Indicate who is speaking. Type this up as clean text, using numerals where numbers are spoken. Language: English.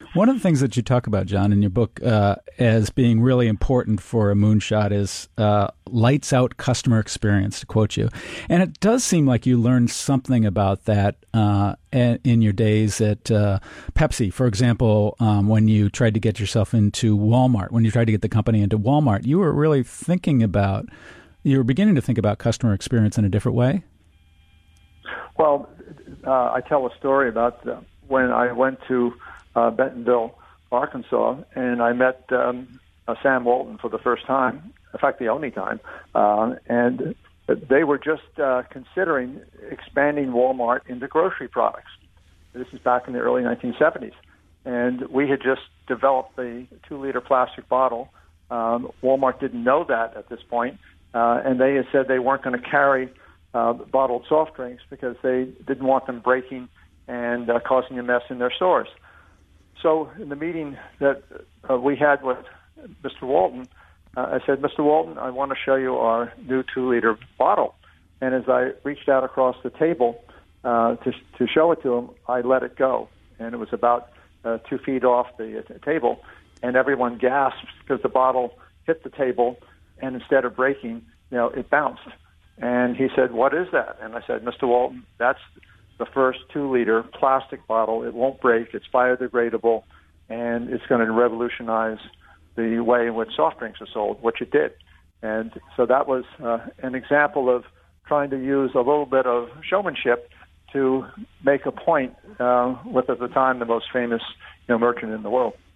Speaker 1: One of the things that you talk about, John, in your book as being really important for a moonshot is lights out customer experience, to quote you. And it does seem like you learned something about that in your days at Pepsi. For example, when you tried to get yourself into Walmart, when you tried to get the company into Walmart, you were really you were beginning to think about customer experience in a different way.
Speaker 2: Well, I tell a story about when I went to Bentonville, Arkansas, and I met Sam Walton for the first time, in fact, the only time, and they were just considering expanding Walmart into grocery products. This is back in the early 1970s, and we had just developed the 2-liter plastic bottle. Walmart didn't know that at this point, and they had said they weren't going to carry bottled soft drinks because they didn't want them breaking and causing a mess in their stores. So in the meeting that we had with Mr. Walton, I said, Mr. Walton, I want to show you our new 2-liter bottle. And as I reached out across the table to show it to him, I let it go. And it was about 2 feet off the table. And everyone gasped because the bottle hit the table, and instead of breaking, it bounced. And he said, what is that? And I said, Mr. Walton, that's the first 2-liter plastic bottle. It won't break. It's biodegradable, and it's going to revolutionize the way in which soft drinks are sold, which it did. And so that was an example of trying to use a little bit of showmanship to make a point with, at the time, the most famous merchant in the world.